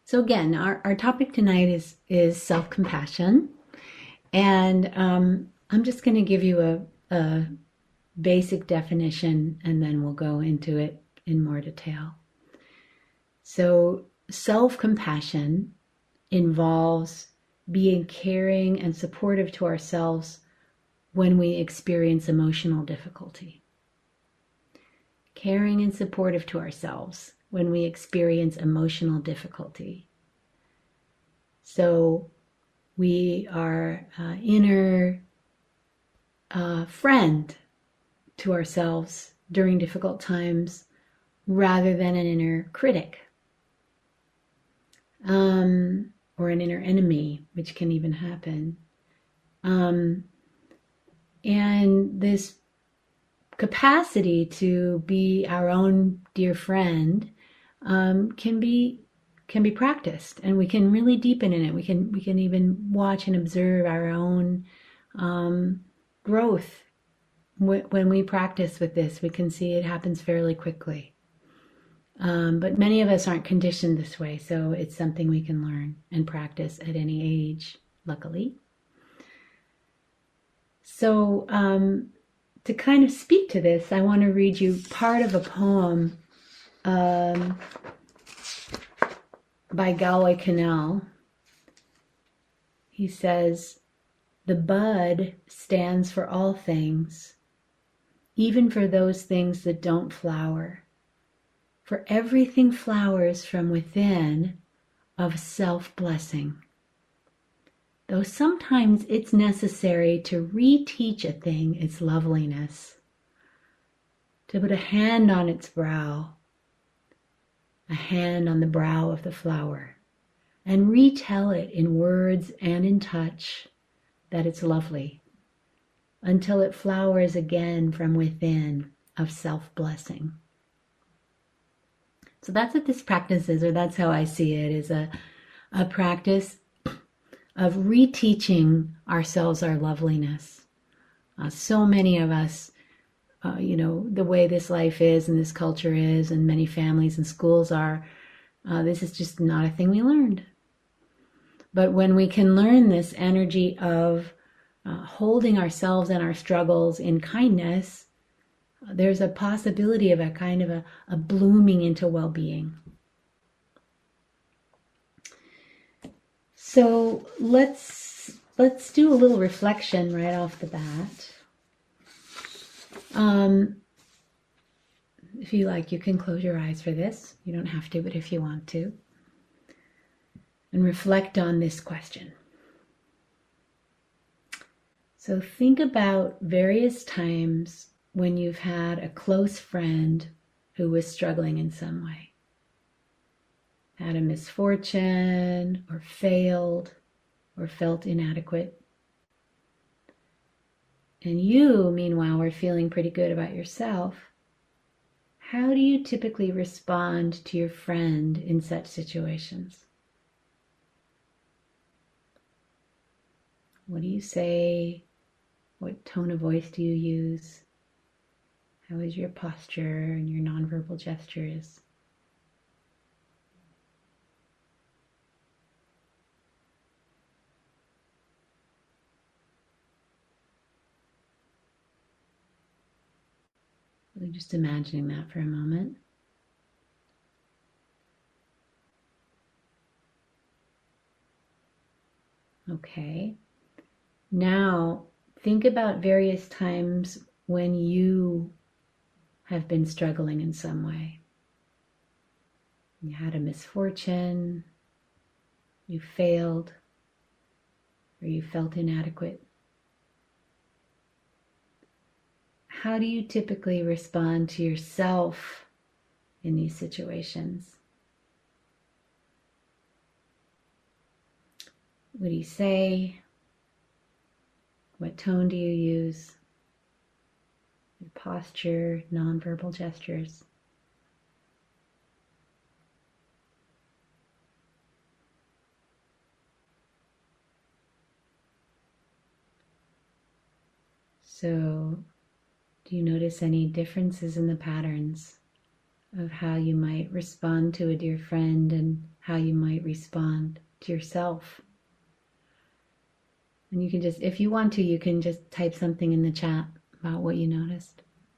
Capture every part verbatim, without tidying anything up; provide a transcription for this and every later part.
So again, our, our topic tonight is is self-compassion, and um, I'm just going to give you a, a basic definition, and then we'll go into it in more detail. So self-compassion involves being caring and supportive to ourselves when we experience emotional difficulty. Caring and supportive to ourselves when we experience emotional difficulty. So we are uh, inner uh, friend to ourselves during difficult times rather than an inner critic um, or an inner enemy, which can even happen. Um, and this capacity to be our own dear friend um, can be can be practiced, and we can really deepen in it. We can we can even watch and observe our own um, growth when we practice with this. We can see it happens fairly quickly. Um, but many of us aren't conditioned this way, so it's something we can learn and practice at any age, luckily. So um, to kind of speak to this, I want to read you part of a poem um, by Galway Kinnell. He says, "The bud stands for all things, even for those things that don't flower. For everything flowers from within of self-blessing. Though sometimes it's necessary to reteach a thing its loveliness, to put a hand on its brow, a hand on the brow of the flower, and retell it in words and in touch that it's lovely, until it flowers again from within of self-blessing." So that's what this practice is, or that's how I see it, is a, a practice of reteaching ourselves our loveliness. Uh, so many of us, uh, you know, the way this life is and this culture is, and many families and schools are, uh, this is just not a thing we learned. But when we can learn this energy of uh, holding ourselves and our struggles in kindness, there's a possibility of a kind of a, a blooming into well-being. So let's let's do a little reflection right off the bat. Um, if you like, you can close your eyes for this. You don't have to, but if you want to. And reflect on this question. So think about various times when you've had a close friend who was struggling in some way, had a misfortune, or failed, or felt inadequate. And you, meanwhile, were feeling pretty good about yourself. How do you typically respond to your friend in such situations? What do you say? What tone of voice do you use? How is your posture and your nonverbal gestures? Really just imagining that for a moment. Okay. Now, think about various times when you have been struggling in some way. You had a misfortune, you failed, or you felt inadequate. How do you typically respond to yourself in these situations? What do you say? What tone do you use? Your posture, nonverbal gestures. So, do you notice any differences in the patterns of how you might respond to a dear friend and how you might respond to yourself. And you can just, if you want to, you can just type something in the chat about what you noticed.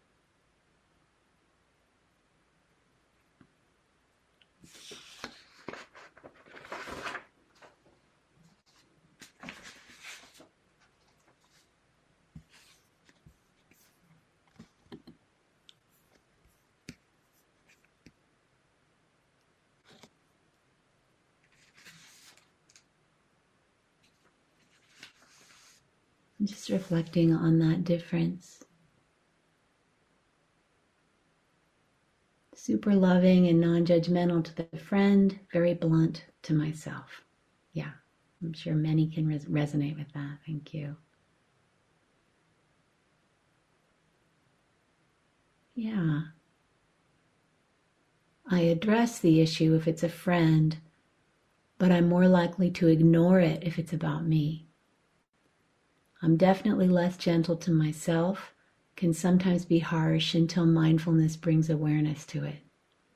Just reflecting on that difference. Super loving and non-judgmental to the friend, very blunt to myself. Yeah, I'm sure many can res- resonate with that. Thank you. Yeah. I address the issue if it's a friend, but I'm more likely to ignore it if it's about me. I'm definitely less gentle to myself, can sometimes be harsh until mindfulness brings awareness to it.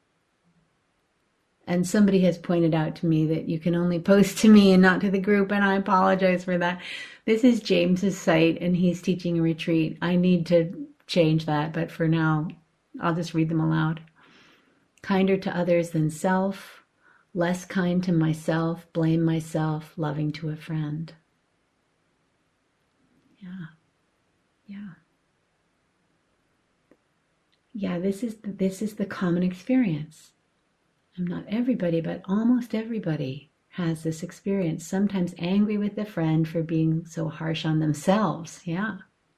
And somebody has pointed out to me that you can only post to me and not to the group, and I apologize for that. This is James's site, and he's teaching a retreat. I need to change that, but for now, I'll just read them aloud. Kinder to others than self, less kind to myself, blame myself, loving to a friend. Yeah, yeah. Yeah, this is the, this is the common experience. And not everybody, but almost everybody has this experience. Sometimes angry with a friend for being so harsh on themselves. Yeah.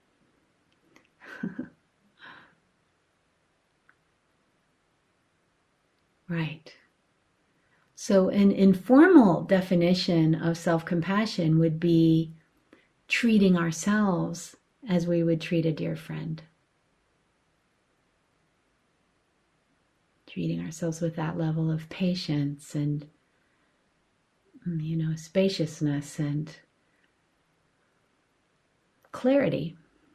Right. So an informal definition of self-compassion would be treating ourselves as we would treat a dear friend. Treating ourselves with that level of patience and, you know, spaciousness and clarity.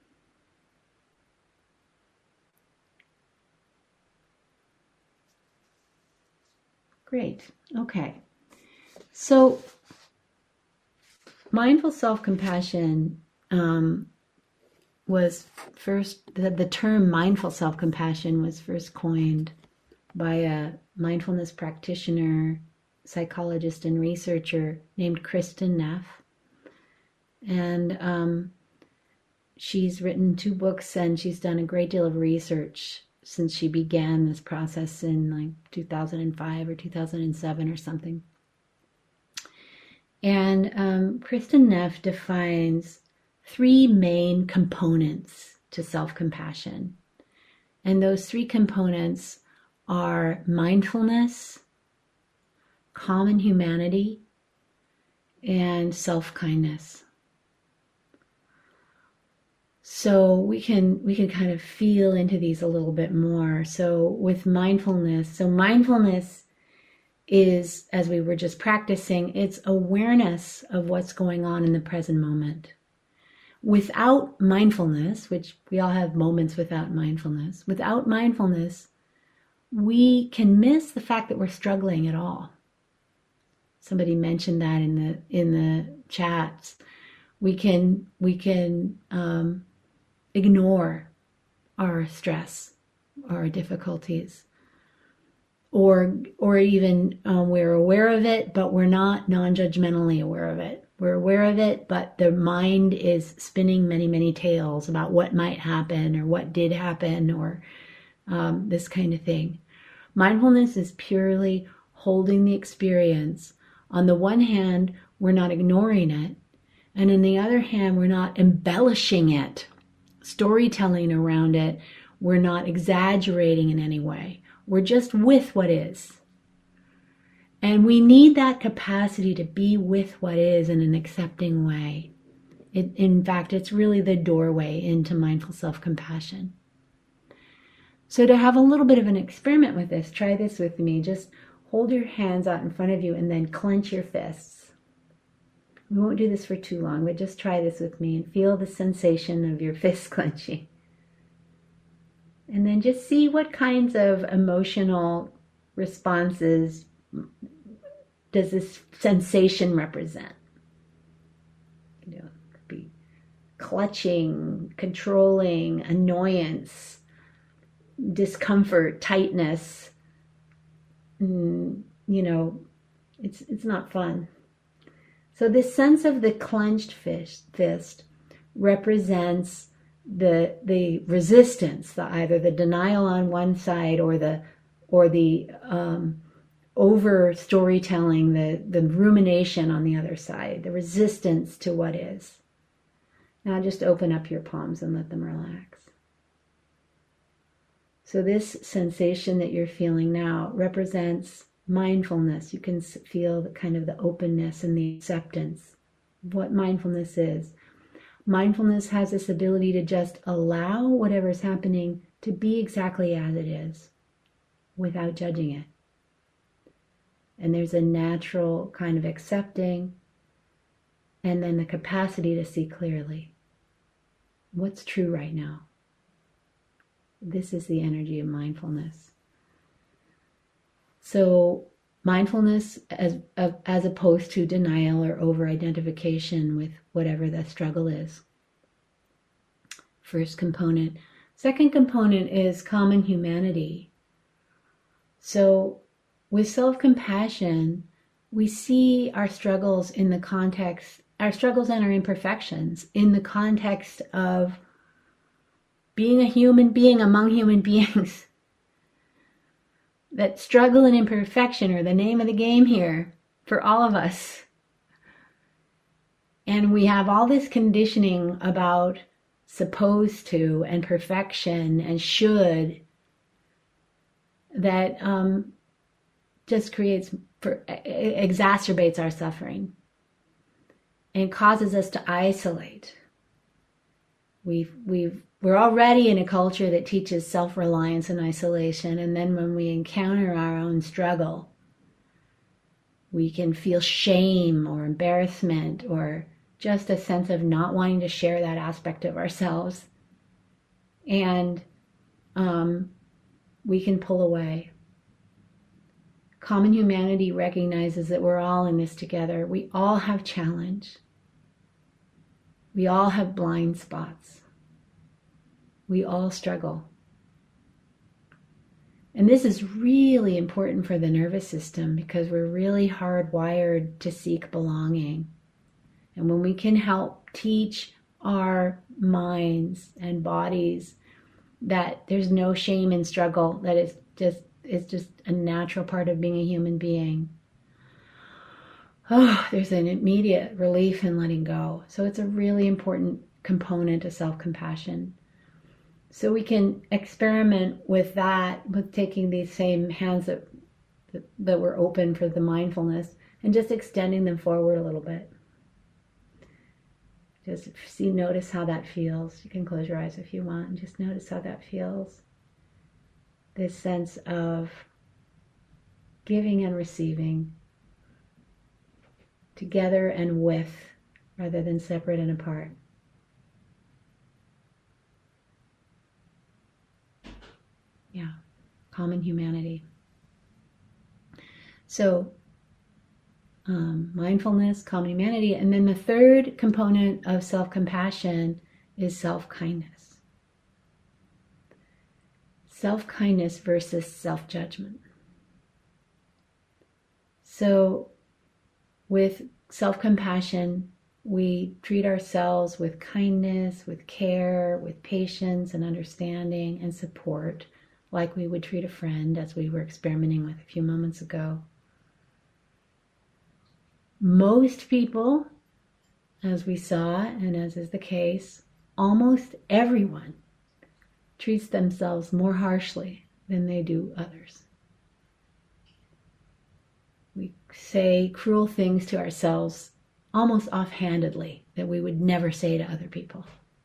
Great. Okay. So mindful self-compassion um, was first, the, the term mindful self-compassion was first coined by a mindfulness practitioner, psychologist, and researcher named Kristin Neff. And um, she's written two books and she's done a great deal of research since she began this process in like two thousand five or two thousand seven or something. And um, Kristin Neff defines three main components to self-compassion. And those three components are mindfulness, common humanity, and self-kindness. So we can we can kind of feel into these a little bit more. So with mindfulness, so mindfulness is, as we were just practicing, it's awareness of what's going on in the present moment. Without mindfulness, which we all have moments without mindfulness, without mindfulness, we can miss the fact that we're struggling at all. Somebody mentioned that in the in the chats. We can we can um, ignore our stress, our difficulties, or or even um, we're aware of it, but we're not non-judgmentally aware of it. We're aware of it, but the mind is spinning many, many tales about what might happen or what did happen or um, this kind of thing. Mindfulness is purely holding the experience. On the one hand, we're not ignoring it, and on the other hand, we're not embellishing it, storytelling around it. We're not exaggerating in any way. We're just with what is. And we need that capacity to be with what is in an accepting way. It, in fact, it's really the doorway into mindful self-compassion. So to have a little bit of an experiment with this, try this with me. Just hold your hands out in front of you and then clench your fists. We won't do this for too long, but just try this with me and feel the sensation of your fist clenching. And then just see what kinds of emotional responses does this sensation represent. You know, it could be clutching, controlling, annoyance, discomfort, tightness. Mm, you know, it's it's not fun. So this sense of the clenched fist represents the the resistance, the either the denial on one side or the or the um, over storytelling, the the rumination on the other side, the resistance to what is. Now just open up your palms and let them relax. So this sensation that you're feeling now represents mindfulness. You can feel the kind of the openness and the acceptance of what mindfulness is. Mindfulness has this ability to just allow whatever's happening to be exactly as it is without judging it. And there's a natural kind of accepting and then the capacity to see clearly what's true right now. This is the energy of mindfulness. So mindfulness as, as opposed to denial or over-identification with whatever the struggle is. First component. Second component is common humanity. So with self-compassion, we see our struggles in the context, our struggles and our imperfections in the context of being a human being among human beings. That struggle and imperfection are the name of the game here for all of us. And we have all this conditioning about supposed to and perfection and should that um, just creates, for, exacerbates our suffering and causes us to isolate. We've, we've, we're already in a culture that teaches self-reliance and isolation, and then when we encounter our own struggle, we can feel shame or embarrassment or just a sense of not wanting to share that aspect of ourselves. And um, we can pull away. Common humanity recognizes that we're all in this together. We all have challenge. We all have blind spots. We all struggle. And this is really important for the nervous system because we're really hardwired to seek belonging. And when we can help teach our minds and bodies that there's no shame in struggle, that it's just it's just a natural part of being a human being, oh, there's an immediate relief in letting go. So it's a really important component of self-compassion. So we can experiment with that, with taking these same hands that, that, that were open for the mindfulness and just extending them forward a little bit. Just see, notice how that feels. You can close your eyes if you want and just notice how that feels. This sense of giving and receiving together and with, rather than separate and apart. Yeah, common humanity. So, um, mindfulness, common humanity, and then the third component of self-compassion is self-kindness. Self-kindness versus self-judgment. So, with self-compassion, we treat ourselves with kindness, with care, with patience and understanding and support, like we would treat a friend, as we were experimenting with a few moments ago. Most people, as we saw, and as is the case, almost everyone treats themselves more harshly than they do others. We say cruel things to ourselves almost offhandedly that we would never say to other people.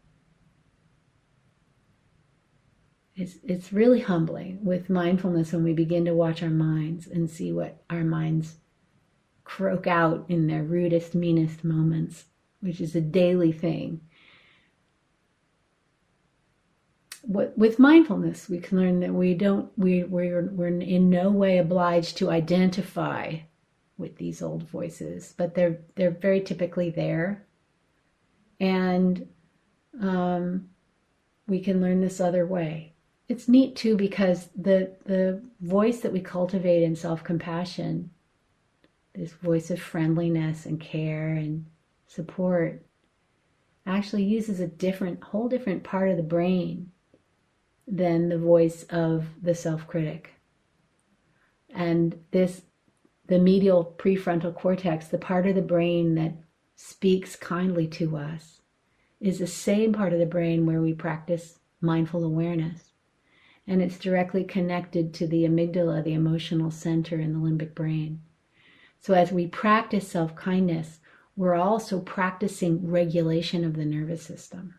It's, it's really humbling with mindfulness when we begin to watch our minds and see what our minds croak out in their rudest, meanest moments, which is a daily thing. with mindfulness, we can learn that we don't, we, we're, we're in no way obliged to identify with these old voices, but they're, they're very typically there. And um, we can learn this other way. It's neat too, because the, the voice that we cultivate in self-compassion, this voice of friendliness and care and support, actually uses a different, whole different part of the brain than the voice of the self-critic. And this, the medial prefrontal cortex, the part of the brain that speaks kindly to us, is the same part of the brain where we practice mindful awareness. And it's directly connected to the amygdala, the emotional center in the limbic brain. So as we practice self-kindness, we're also practicing regulation of the nervous system.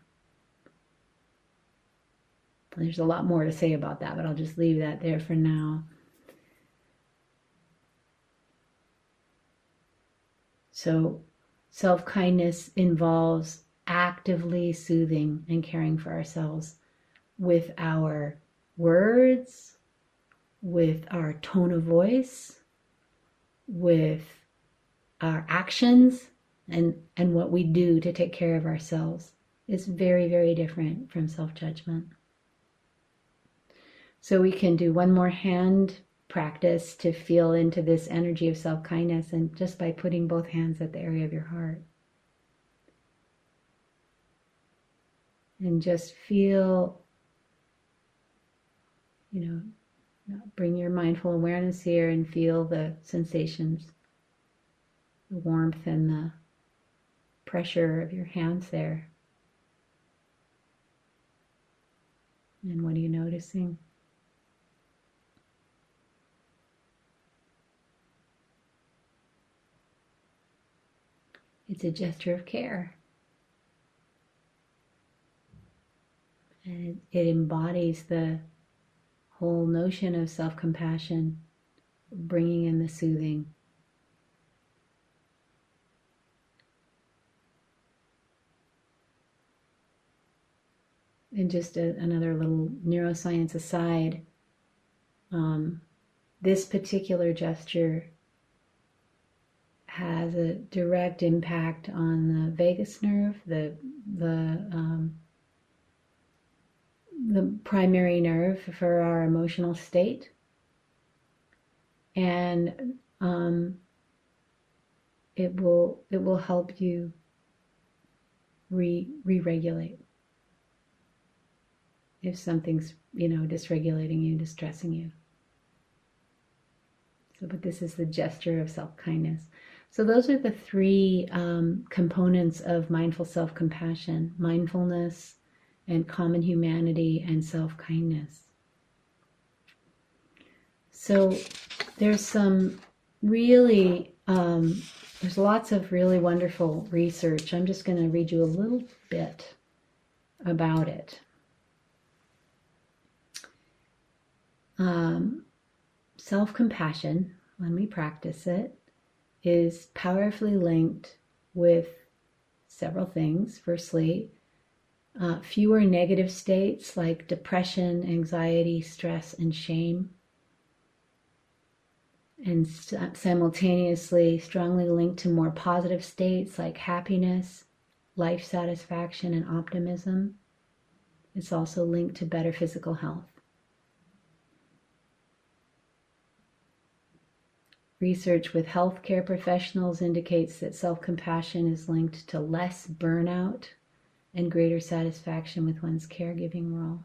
There's a lot more to say about that, but I'll just leave that there for now. So self-kindness involves actively soothing and caring for ourselves with our words, with our tone of voice, with our actions, and, and what we do to take care of ourselves. Is very, very different from self-judgment. So we can do one more hand practice to feel into this energy of self-kindness, and just by putting both hands at the area of your heart. And just feel, you know, bring your mindful awareness here and feel the sensations, the warmth and the pressure of your hands there. And what are you noticing? It's a gesture of care. And it, it embodies the whole notion of self-compassion, bringing in the soothing. And just a, another little neuroscience aside, um, this particular gesture has a direct impact on the vagus nerve, the the um, the primary nerve for our emotional state, and um, it will it will help you re re-regulate if something's, you know, dysregulating you, distressing you. So, but this is the gesture of self-kindness. So those are the three um, components of mindful self-compassion: mindfulness, and common humanity, and self-kindness. So there's some really, um, there's lots of really wonderful research. I'm just going to read you a little bit about it. Um, self-compassion, when we practice it, is powerfully linked with several things. Firstly, uh, fewer negative states like depression, anxiety, stress, and shame. And st- simultaneously strongly linked to more positive states like happiness, life satisfaction, and optimism. It's also linked to better physical health. Research with healthcare professionals indicates that self-compassion is linked to less burnout and greater satisfaction with one's caregiving role.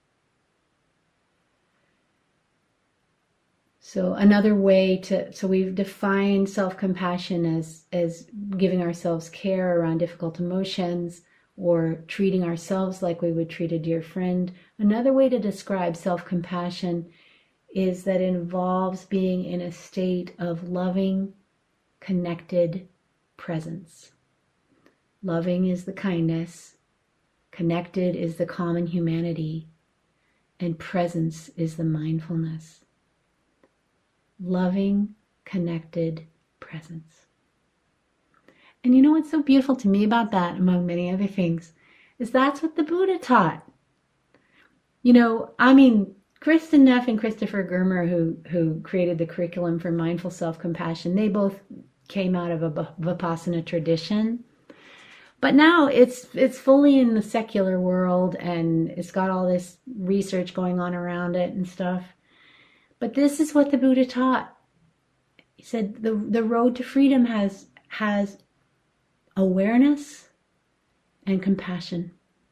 So another way to, so we've defined self-compassion as, as giving ourselves care around difficult emotions or treating ourselves like we would treat a dear friend. Another way to describe self-compassion is that it involves being in a state of loving, connected presence. Loving is the kindness, connected is the common humanity, and presence is the mindfulness. Loving, connected presence. And you know what's so beautiful to me about that, among many other things, is that's what the Buddha taught. You know, I mean, Kristen Neff and Christopher Germer, who who created the curriculum for mindful self-compassion, they both came out of a Vipassana tradition. But now it's it's fully in the secular world, and it's got all this research going on around it and stuff. But this is what the Buddha taught. He said the the road to freedom has has awareness and compassion.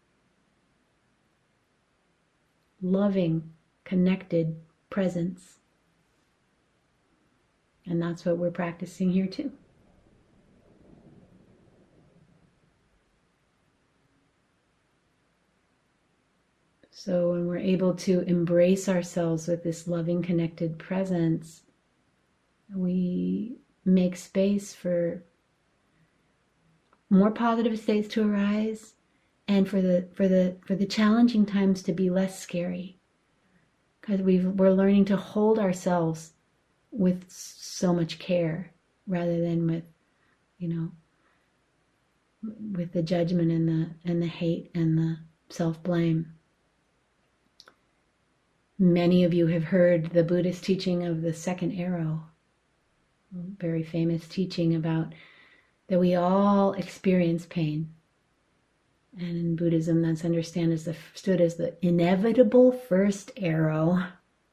Loving, connected presence. And that's what we're practicing here too. So when we're able to embrace ourselves with this loving, connected presence, we make space for more positive states to arise, and for the for the for the challenging times to be less scary, because we've we're learning to hold ourselves with so much care rather than with, you know, with the judgment and the and the hate and the self-blame. Many of you have heard the Buddhist teaching of the second arrow, a very famous teaching about that we all experience pain. And in Buddhism, that's understood as the, stood as the inevitable first arrow.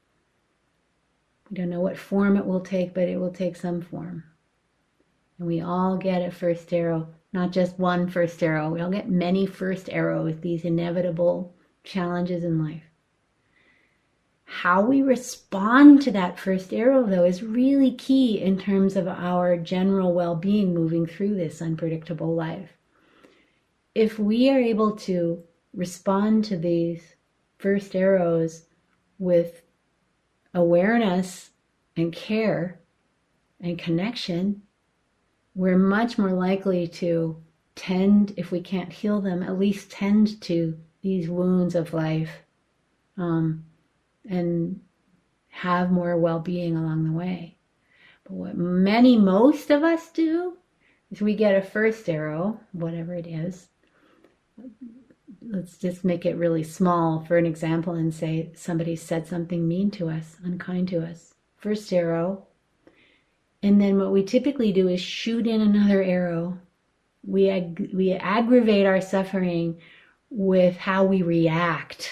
We don't know what form it will take, but it will take some form. And we all get a first arrow, not just one first arrow. We all get many first arrows, these inevitable challenges in life. How we respond to that first arrow, though, is really key in terms of our general well-being moving through this unpredictable life. If we are able to respond to these first arrows with awareness and care and connection, we're much more likely to tend, if we can't heal them, at least tend to these wounds of life, um, and have more well-being along the way. But what many, most of us do is we get a first arrow, whatever it is. Let's just make it really small for an example and say somebody said something mean to us, unkind to us. First arrow. And then what we typically do is shoot in another arrow. We, ag- we aggravate our suffering with how we react,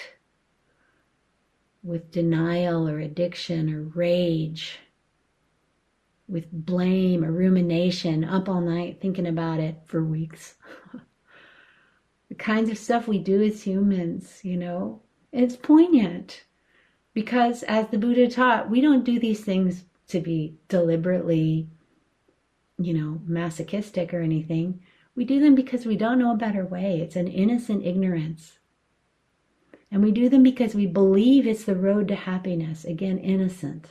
with denial or addiction or rage, with blame or rumination, up all night thinking about it for weeks. The kinds of stuff we do as humans, you know, it's poignant. Because as the Buddha taught, we don't do these things to be deliberately, you know, masochistic or anything. We do them because we don't know a better way. It's an innocent ignorance. And we do them because we believe it's the road to happiness. Again, innocent.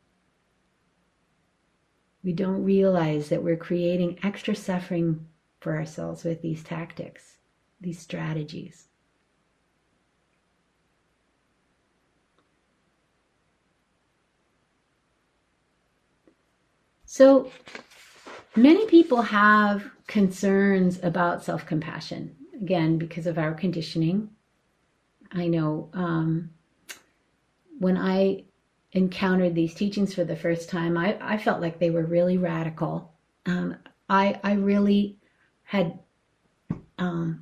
We don't realize that we're creating extra suffering for ourselves with these tactics, these strategies. So many people have concerns about self-compassion, again, because of our conditioning. I know um, when I encountered these teachings for the first time, I, I felt like they were really radical. Um, I, I really had, um,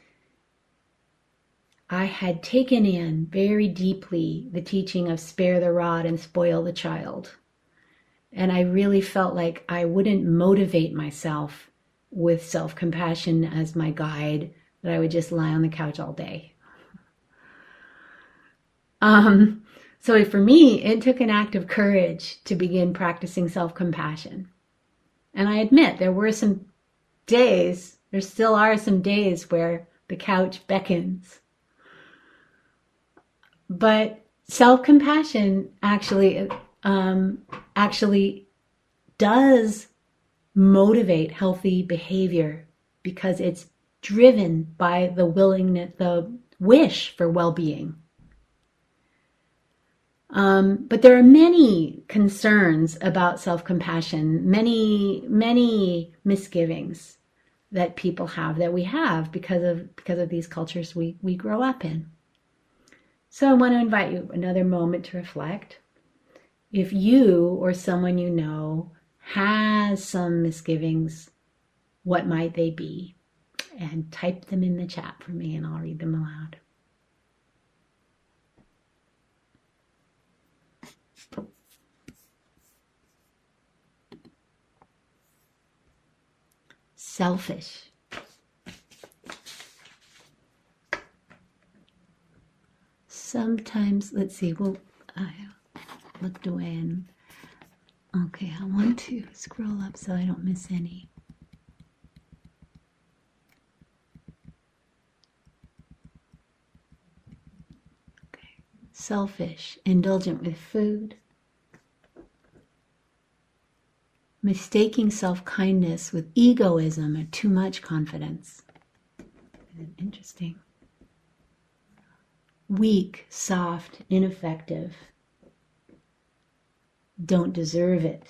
I had taken in very deeply the teaching of spare the rod and spoil the child. And I really felt like I wouldn't motivate myself with self-compassion as my guide, that I would just lie on the couch all day. Um, so for me, it took an act of courage to begin practicing self-compassion. And I admit there were some days, there still are some days where the couch beckons. But self-compassion actually, um, actually does motivate healthy behavior because it's driven by the willingness, the wish for well-being. Um, but there are many concerns about self-compassion, many, many misgivings that people have, that we have because of because of these cultures we, we grow up in. So I want to invite you another moment to reflect. If you or someone you know has some misgivings, what might they be? And type them in the chat for me and I'll read them aloud. Selfish. Sometimes, let's see, well, I looked away and, okay, I want to scroll up so I don't miss any. Okay, selfish, indulgent with food. Mistaking self-kindness with egoism or too much confidence. Interesting. Weak, soft, ineffective. Don't deserve it.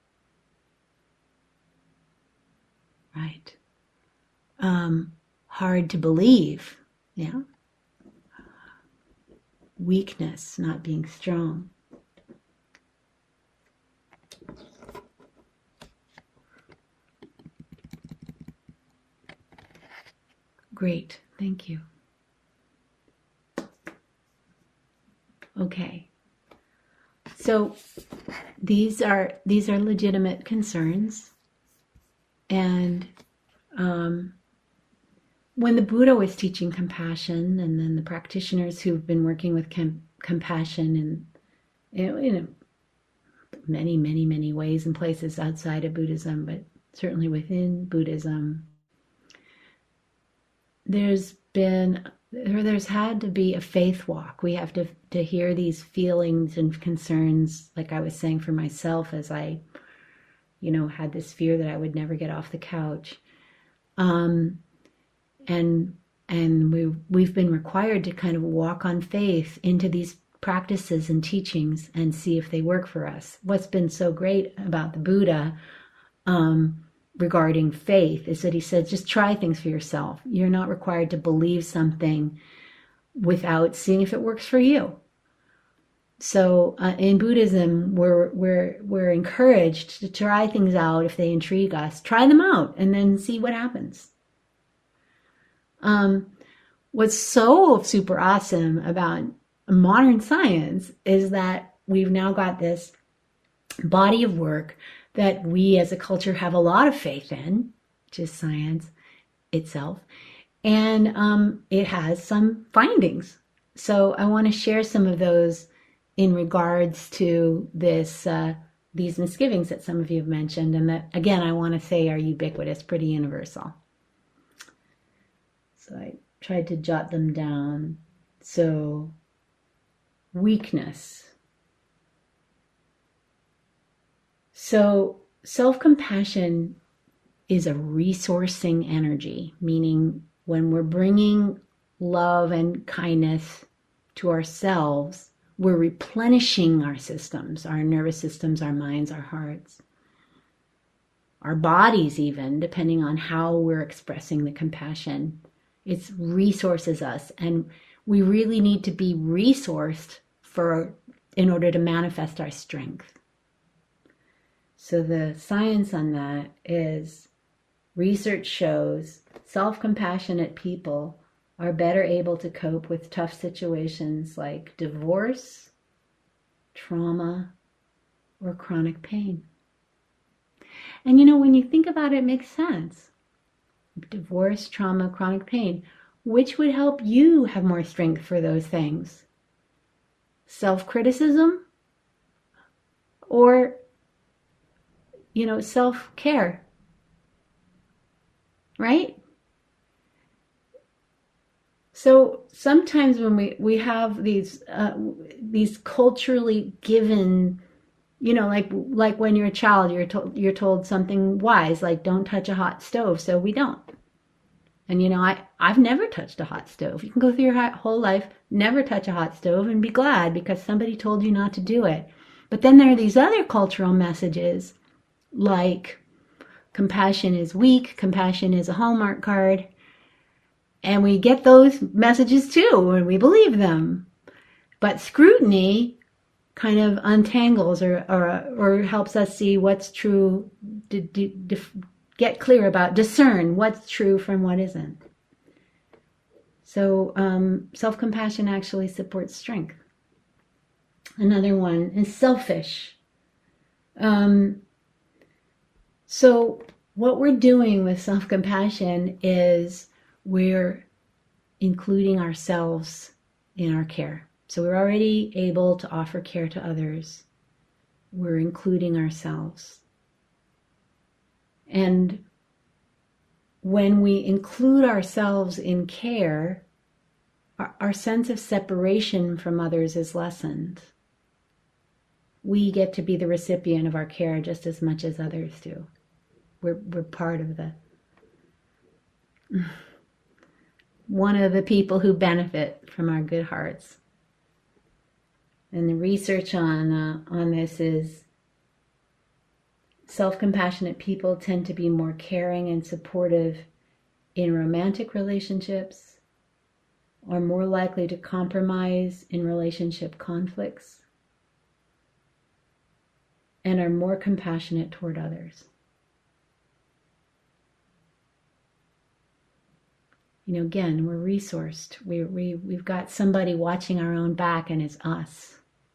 Right. Um, hard to believe. Yeah. Weakness, not being strong. Great, thank you. Okay. So these are these are legitimate concerns, and um, when the Buddha was teaching compassion, and then the practitioners who've been working with com- compassion in, in many, many, many ways and places outside of Buddhism, but certainly within Buddhism, there's been or there's had to be a faith walk. We have to to hear these feelings and concerns, like I was saying for myself, as I, you know, had this fear that I would never get off the couch, um, and and we we've been required to kind of walk on faith into these practices and teachings and see if they work for us. What's been so great about the Buddha, um, regarding faith, is that he said, just try things for yourself. You're not required to believe something without seeing if it works for you. So uh, in Buddhism, we're we're we're encouraged to try things out if they intrigue us. Try them out and then see what happens. Um, what's so super awesome about modern science is that we've now got this body of work that we as a culture have a lot of faith in, which is science itself, and um, it has some findings. So I want to share some of those in regards to this, uh, these misgivings that some of you have mentioned, and that, again, I want to say are ubiquitous, pretty universal. So I tried to jot them down. So, weakness. So self-compassion is a resourcing energy, meaning when we're bringing love and kindness to ourselves, we're replenishing our systems, our nervous systems, our minds, our hearts, our bodies even, depending on how we're expressing the compassion. It resources us, and we really need to be resourced for in order to manifest our strength. So the science on that is, research shows self-compassionate people are better able to cope with tough situations like divorce, trauma, or chronic pain. And you know, when you think about it, it makes sense. Divorce, trauma, chronic pain. Which would help you have more strength for those things? Self-criticism or, you know, self-care, right? So sometimes when we, we have these uh, these culturally given, you know, like like when you're a child, you're told you're told something wise, like don't touch a hot stove, so we don't. And you know, I I've never touched a hot stove. You can go through your whole life, never touch a hot stove, and be glad because somebody told you not to do it. But then there are these other cultural messages, like compassion is weak, compassion is a Hallmark card. And we get those messages too, and we believe them. But scrutiny kind of untangles or, or, or helps us see what's true, to, to, to get clear about, discern what's true from what isn't. So um, self-compassion actually supports strength. Another one is selfish. Um, so what we're doing with self-compassion is we're including ourselves in our care. So we're already able to offer care to others. We're including ourselves. And when we include ourselves in care, our, our sense of separation from others is lessened. We get to be the recipient of our care just as much as others do. We're, we're part of the, one of the people who benefit from our good hearts. And the research on, uh, on this is self-compassionate people tend to be more caring and supportive in romantic relationships, are more likely to compromise in relationship conflicts, and are more compassionate toward others. You know, again, we're resourced. We, we, we've got somebody watching our own back, and it's us.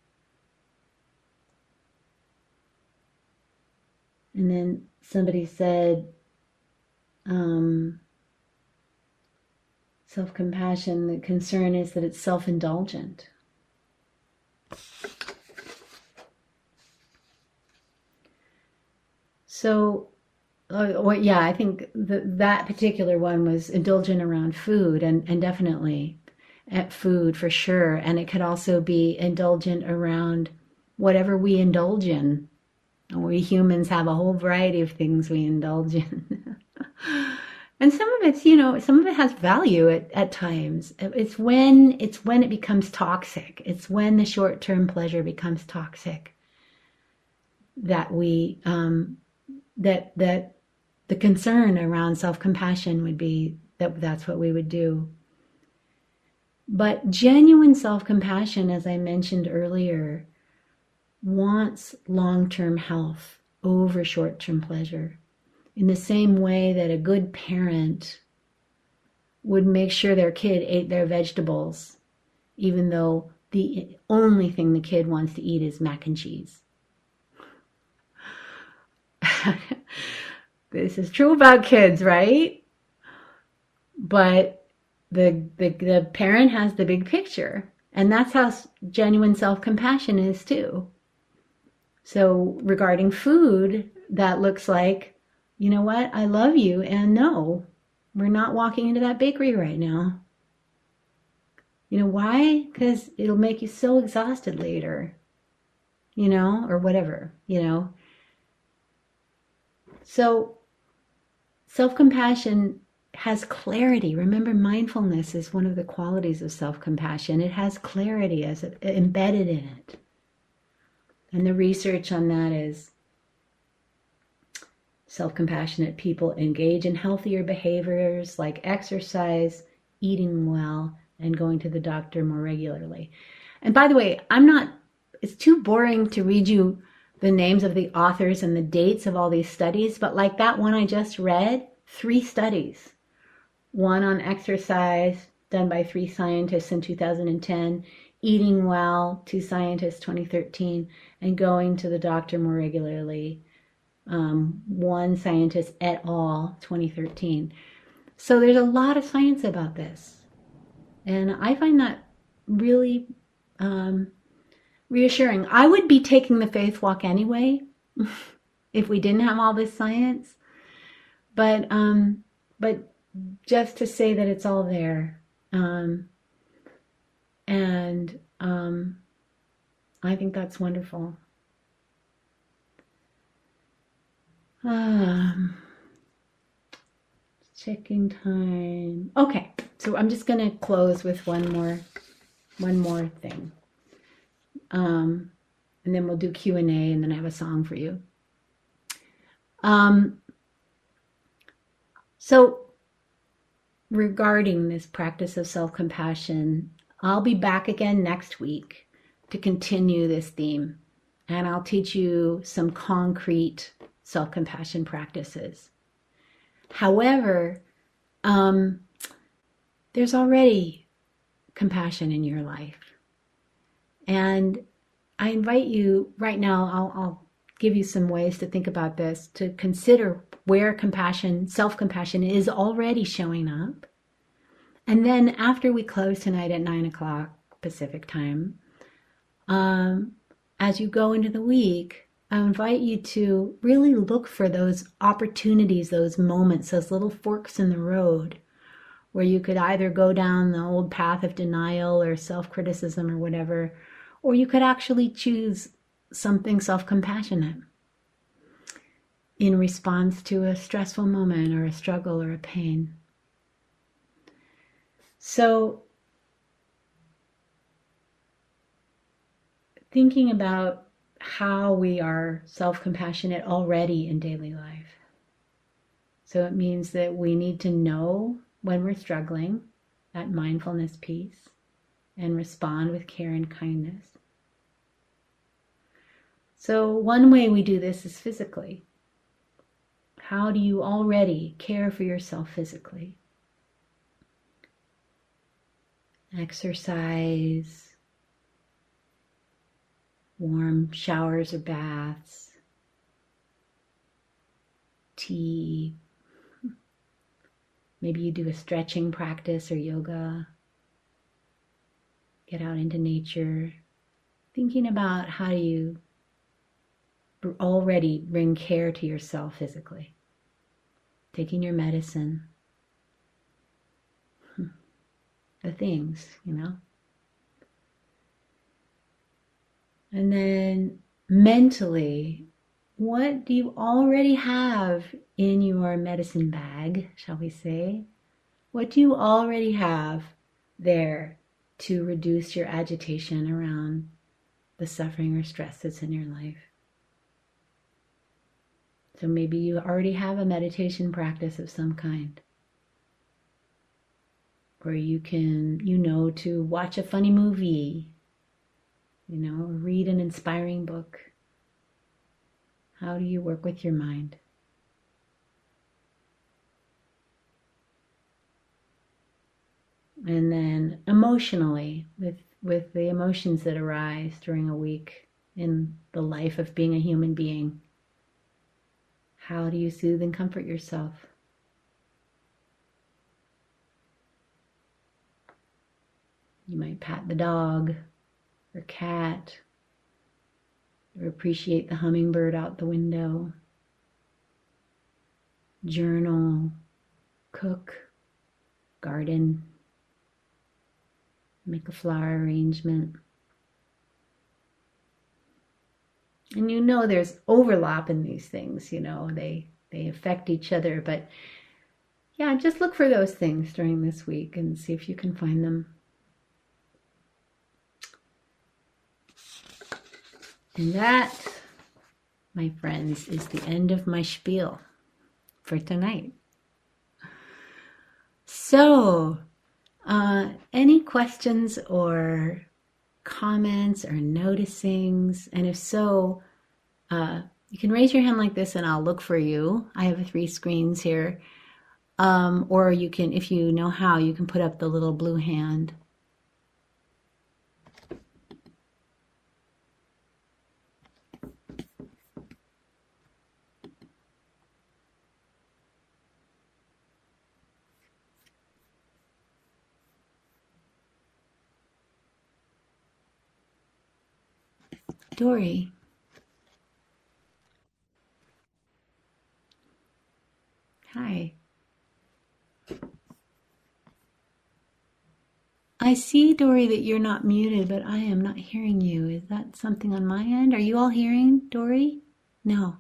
And then somebody said, um, self-compassion, the concern is that it's self-indulgent. So, uh, well, yeah, I think the, that particular one was indulgent around food, and, and definitely at food for sure. And it could also be indulgent around whatever we indulge in. We humans have a whole variety of things we indulge in. And some of it's, you know, some of it has value at, at times. It's when, it's when it becomes toxic. It's when the short-term pleasure becomes toxic that we, um, that, that the concern around self-compassion would be that that's what we would do. But genuine self-compassion, as I mentioned earlier, wants long-term health over short-term pleasure. In the same way that a good parent would make sure their kid ate their vegetables, even though the only thing the kid wants to eat is mac and cheese. This is true about kids, right? But the, the, the parent has the big picture. And that's how genuine self-compassion is too. So regarding food, that looks like, you know what, I love you, and no, we're not walking into that bakery right now. You know why? Because it'll make you so exhausted later, you know, or whatever, you know. So self-compassion has clarity. Remember, mindfulness is one of the qualities of self-compassion. It has clarity as it, embedded in it. And the research on that is self-compassionate people engage in healthier behaviors like exercise, eating well, and going to the doctor more regularly. And by the way, I'm not, it's too boring to read you the names of the authors and the dates of all these studies, but like that one I just read, three studies. One on exercise done by three scientists in two thousand ten, eating well, two scientists, twenty thirteen, and going to the doctor more regularly, um, one scientist et al., twenty thirteen. So there's a lot of science about this. And I find that really um, reassuring. I would be taking the faith walk anyway if we didn't have all this science. But, um, but just to say that it's all there. Um, and um, I think that's wonderful. Um, checking time. Okay, so I'm just going to close with one more, one more thing. Um, and then we'll do Q and A, and then I have a song for you. Um, so regarding this practice of self-compassion, I'll be back again next week. to continue this theme, and I'll teach you some concrete self-compassion practices. However, um, there's already compassion in your life. And I invite you right now, I'll, I'll give you some ways to think about this, to consider where compassion, self-compassion is already showing up. And then after we close tonight at nine o'clock Pacific time, um, as you go into the week, I invite you to really look for those opportunities, those moments, those little forks in the road where you could either go down the old path of denial or self-criticism or whatever, or you could actually choose something self-compassionate in response to a stressful moment or a struggle or a pain. So, thinking about how we are self-compassionate already in daily life. So it means that we need to know when we're struggling, that mindfulness piece, and respond with care and kindness. So one way we do this is physically. How do you already care for yourself physically? Exercise, warm showers or baths, tea. Maybe you do a stretching practice or yoga. Get out into nature. Thinking about how you already bring care to yourself physically. Taking your medicine. The things, you know. And then mentally, what do you already have in your medicine bag, shall we say? What do you already have there to reduce your agitation around the suffering or stress that's in your life? So maybe you already have a meditation practice of some kind, where you can, you know, to watch a funny movie, you know, or read an inspiring book. How do you work with your mind? And then emotionally, with, with the emotions that arise during a week in the life of being a human being, how do you soothe and comfort yourself? You might pat the dog or cat, or appreciate the hummingbird out the window, journal, cook, garden, make a flower arrangement. And you know there's overlap in these things, you know, they, they affect each other, but yeah, just look for those things during this week and see if you can find them. And that, my friends, is the end of my spiel for tonight. So, uh, any questions or comments or noticings? And if so, uh, you can raise your hand like this and I'll look for you. I have three screens here. Um, or you can, if you know how, you can put up the little blue hand. Dory. Hi. I see, Dory, that you're not muted, but I am not hearing you. Is that something on my end? Are you all hearing Dory? No.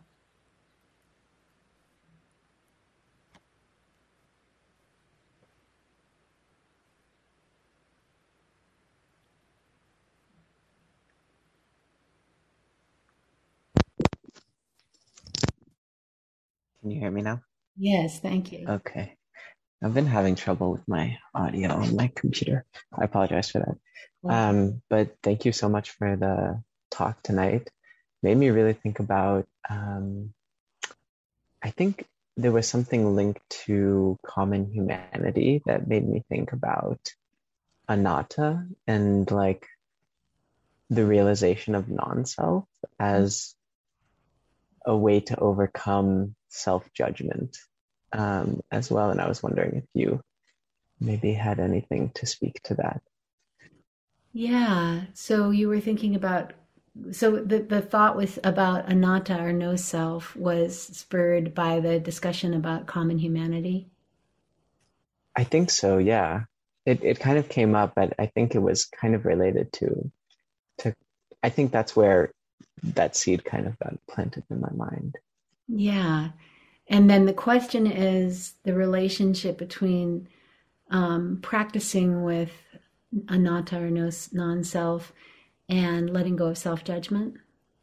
Can you hear me now? Yes, thank you. Okay. I've been having trouble with my audio on my computer. I apologize for that. Well, Um, but thank you so much for the talk tonight. Made me really think about, um, I think there was something linked to common humanity that made me think about anatta and like the realization of non-self as a way to overcome self-judgment um, as well. And I was wondering if you maybe had anything to speak to that. yeah. So you were thinking about, so the, the thought was about anatta or no self was spurred by the discussion about common humanity. I think so, yeah. It it kind of came up, but I think it was kind of related to to I think that's where that seed kind of got planted in my mind. Yeah. And then the question is the relationship between um, practicing with anatta or no non-self and letting go of self-judgment.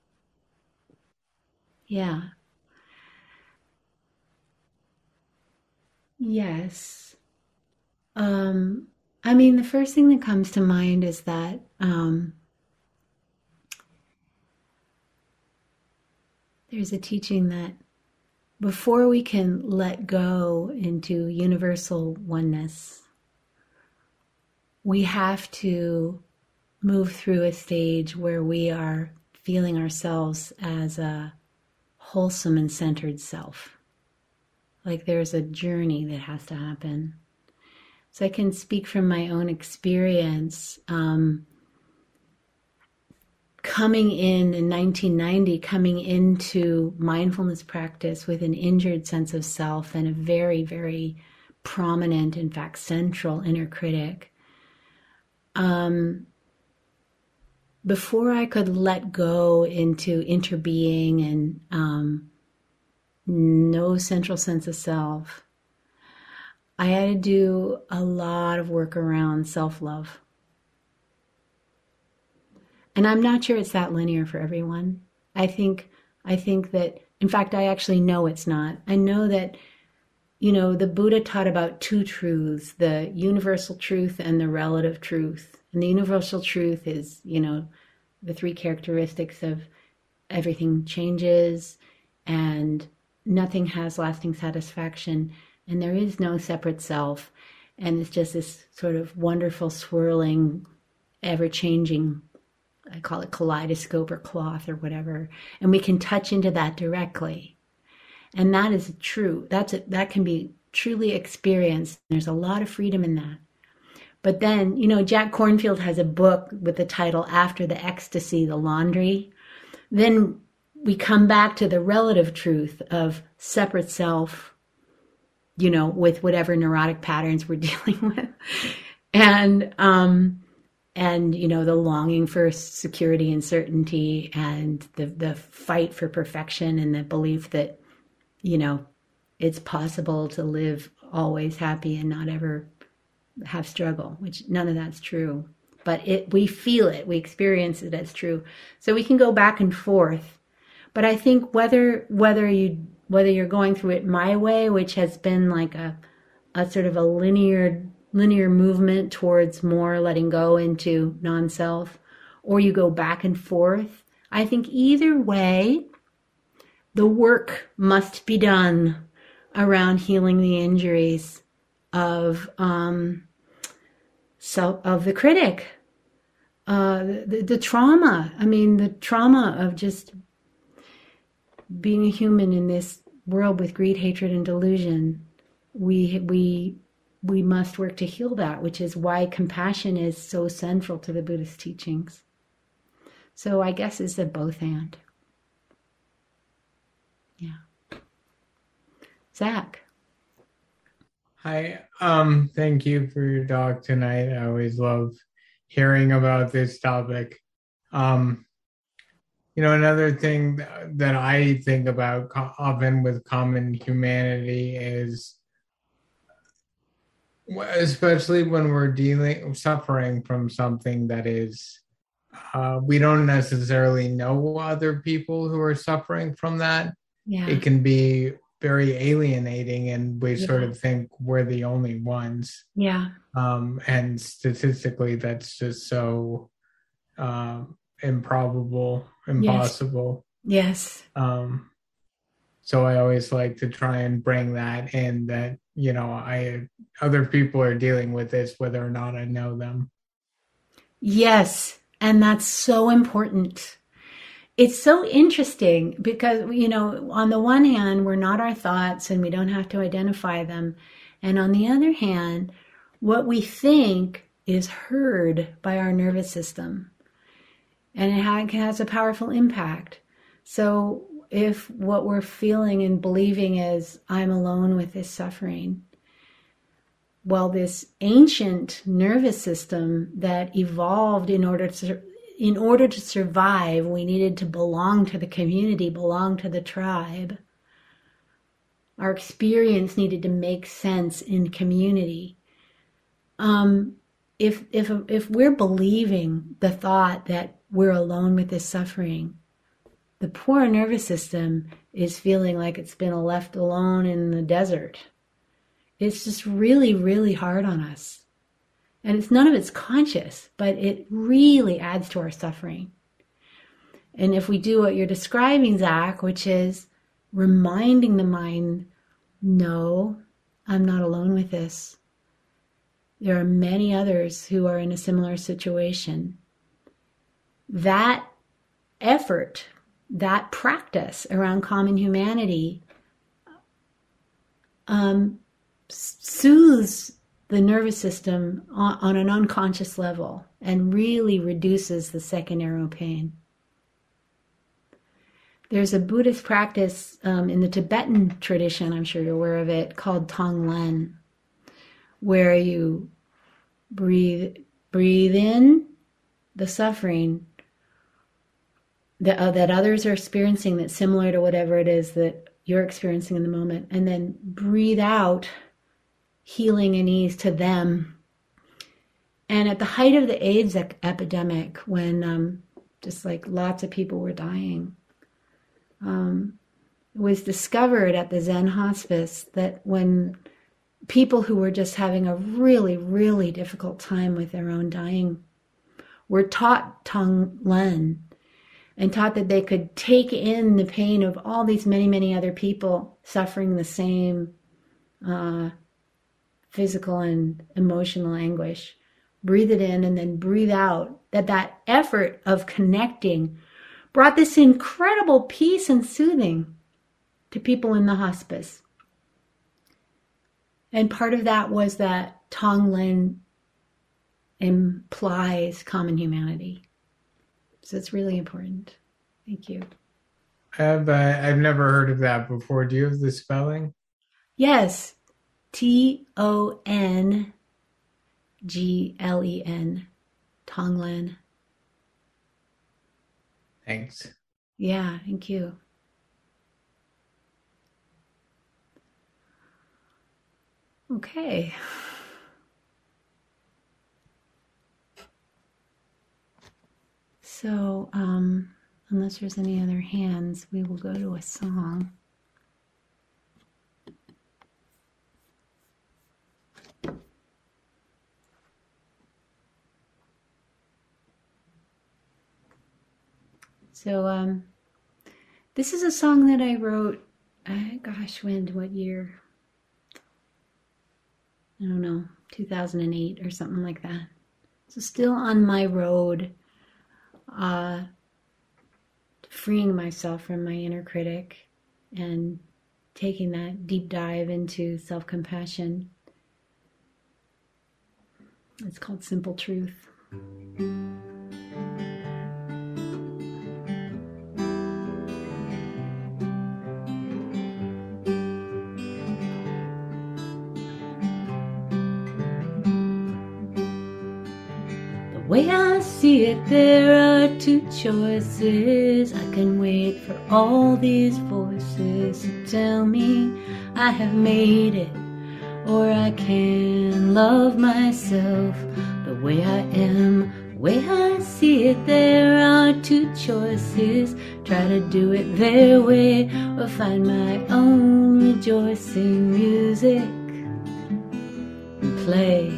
Yeah. Yes. Um, I mean, the first thing that comes to mind is that um, there's a teaching that before we can let go into universal oneness, we have to move through a stage where we are feeling ourselves as a wholesome and centered self. Like there's a journey that has to happen. So I can speak from my own experience. Um, coming in in nineteen ninety, coming into mindfulness practice with an injured sense of self and a very, very prominent, in fact, central inner critic. Um, before I could let go into interbeing and um, no central sense of self, I had to do a lot of work around self love. And I'm not sure it's that linear for everyone. I think I think that in fact I actually know it's not. I know that you know the Buddha taught about two truths, the universal truth and the relative truth. And the universal truth is, you know, the three characteristics of everything changes and nothing has lasting satisfaction and there is no separate self and it's just this sort of wonderful swirling ever changing, I call it kaleidoscope or cloth or whatever, and we can touch into that directly. And that is true. That's a, that can be truly experienced. There's a lot of freedom in that. But then, you know, Jack Kornfield has a book with the title After the Ecstasy, the Laundry. Then we come back to the relative truth of separate self, you know, with whatever neurotic patterns we're dealing with. And, um, and you know the longing for security and certainty and the the fight for perfection and the belief that you know it's possible to live always happy and not ever have struggle, which none of that's true, but it we feel it, we experience it as true. So we can go back and forth, but I think whether whether you whether you're going through it my way, which has been like a a sort of a linear linear movement towards more letting go into non-self, or you go back and forth. I think either way, the work must be done around healing the injuries of um, self of the critic, uh, the, the trauma. I mean, the trauma of just being a human in this world with greed, hatred, and delusion. We we we must work to heal that, which is why compassion is so central to the Buddhist teachings. So I guess it's a both and. Yeah. Zach. Hi, um, thank you for your talk tonight. I always love hearing about this topic. Um, you know, another thing that I think about often with common humanity is, especially when we're dealing suffering from something that is uh, we don't necessarily know other people who are suffering from that. Yeah. It can be very alienating, and we Yeah. sort of think we're the only ones. Yeah. Um, and statistically, that's just so um, improbable, impossible. Yes. Um, so I always like to try and bring that in, that, you know, I other people are dealing with this whether or not I know them. Yes. And that's so important. It's so interesting because, you know, on the one hand, we're not our thoughts and we don't have to identify them. And on the other hand, what we think is heard by our nervous system, and it has a powerful impact. So if what we're feeling and believing is, I'm alone with this suffering, well, this ancient nervous system that evolved in order to in order to survive, we needed to belong to the community, belong to the tribe. Our experience needed to make sense in community. Um, if if if we're believing the thought that we're alone with this suffering, the poor nervous system is feeling like it's been left alone in the desert. It's just really, really hard on us. And it's none of it's conscious, but it really adds to our suffering. And if we do what you're describing, Zach, which is reminding the mind, no, I'm not alone with this. There are many others who are in a similar situation. That effort, that practice around common humanity um, soothes the nervous system on, on an unconscious level and really reduces the second arrow pain. There's a Buddhist practice um, in the Tibetan tradition, I'm sure you're aware of it, called Tonglen, where you breathe breathe in the suffering that, uh, that others are experiencing that's similar to whatever it is that you're experiencing in the moment, and then breathe out healing and ease to them. And at the height of the AIDS ec- epidemic, when um, just like lots of people were dying, um, it was discovered at the Zen hospice that when people who were just having a really, really difficult time with their own dying were taught Tonglen and taught that they could take in the pain of all these many, many other people suffering the same uh, physical and emotional anguish, breathe it in and then breathe out, that that effort of connecting brought this incredible peace and soothing to people in the hospice. And part of that was that Tonglen implies common humanity. So it's really important. Thank you. I have, uh, I've never heard of that before. Do you have the spelling? Yes. T O N G L E N. Tonglen. Thanks. Yeah, thank you. Okay. So, um, unless there's any other hands, we will go to a song. So, um, this is a song that I wrote, uh, gosh, when, what year? I don't know, two thousand eight or something like that. So still on my road, uh, freeing myself from my inner critic and taking that deep dive into self-compassion. It's called Simple Truth. The way I see it, there are two choices. I can wait for all these voices to tell me I have made it, or I can love myself the way I am way I see it, there are two choices. Try to do it their way, or find my own rejoicing music and play.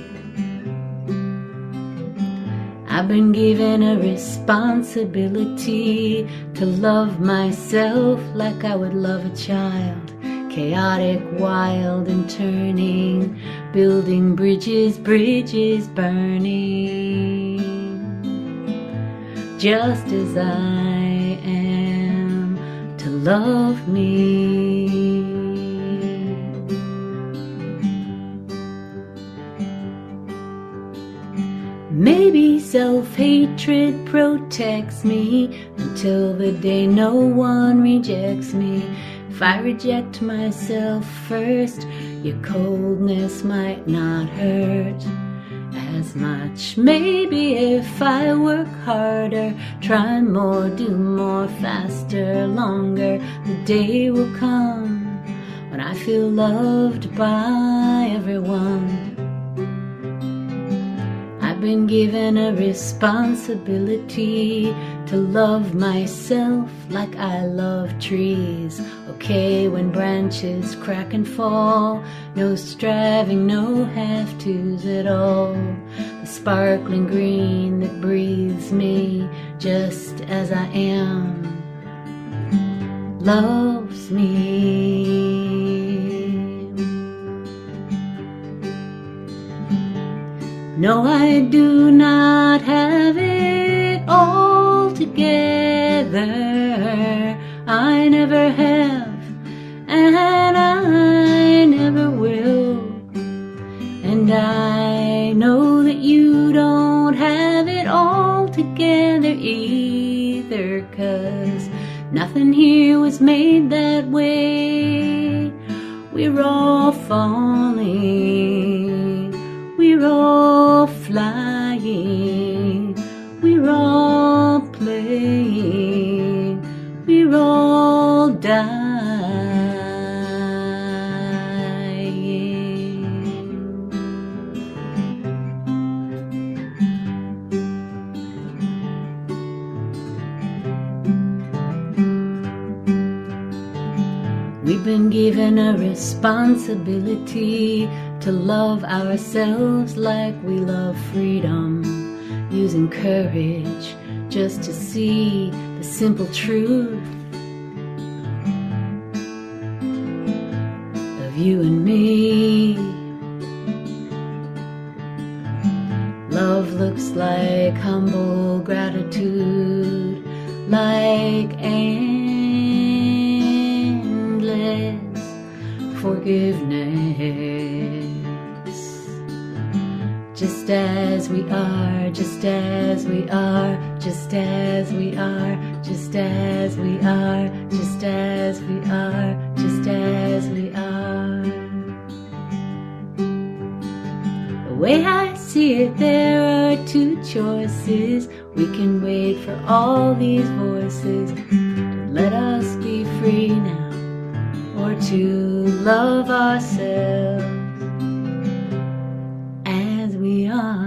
I've been given a responsibility to love myself like I would love a child. Chaotic, wild and turning, building bridges, bridges burning. Just as I am, to love me. Maybe self-hatred protects me until the day no one rejects me. If I reject myself first, your coldness might not hurt as much. Maybe if I work harder, try more, do more, faster, longer, the day will come when I feel loved by everyone. I've been given a responsibility to love myself like I love trees. Okay, when branches crack and fall, no striving, no have-tos at all. The sparkling green that breathes me just as I am, loves me. No, I do not have it all together. I never have, and I never will. And I know that you don't have it all together either, 'cause nothing here was made that way. We're all falling, we're all flying, we're all playing, we're all dying. We've been given a responsibility to love ourselves like we love freedom, using courage just to see the simple truth of you and me. Love looks like humble gratitude, like endless forgiveness. Just as we are, just as we are, just as we are, just as we are, just as we are, just as we are. The way I see it, there are two choices. We can wait for all these voices to let us be free now, or to love ourselves as we are.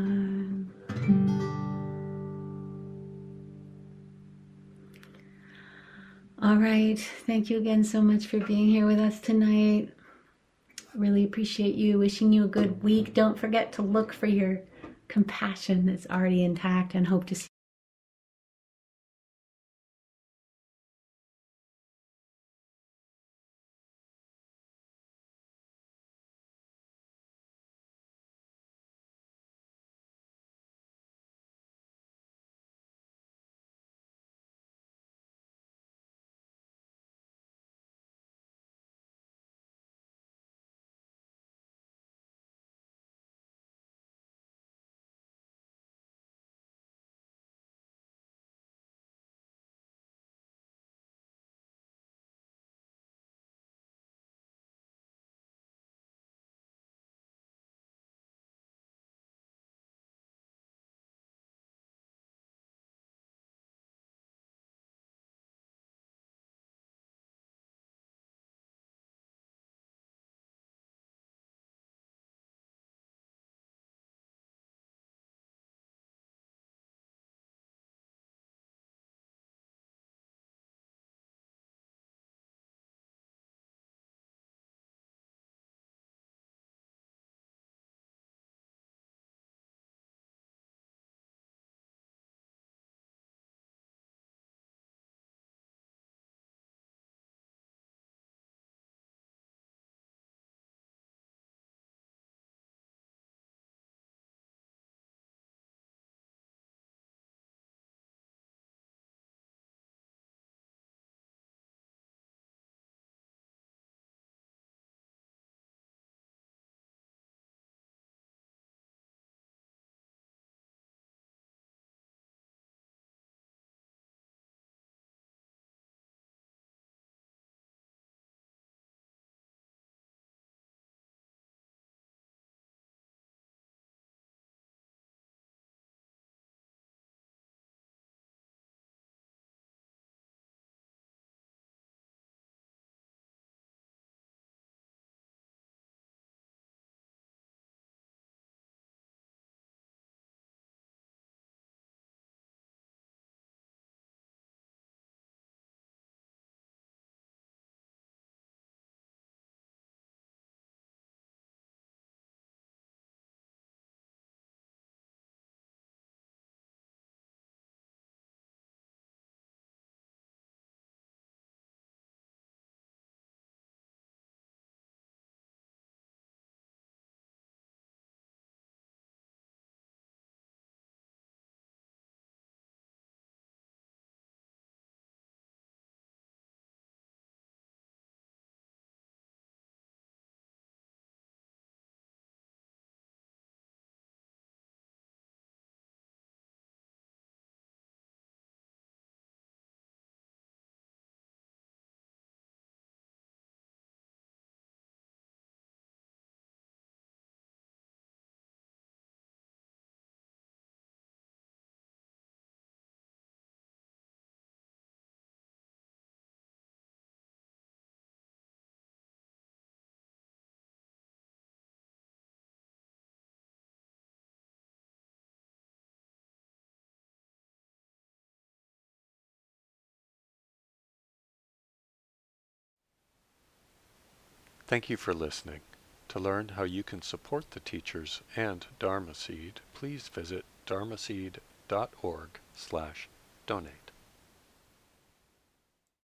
All right, thank you again so much for being here with us tonight. Really appreciate you. Wishing you a good week. Don't forget to look for your compassion that's already intact, and hope to see Thank you for listening. To learn how you can support the teachers and Dharma Seed, please visit dharmaseed dot org slash donate.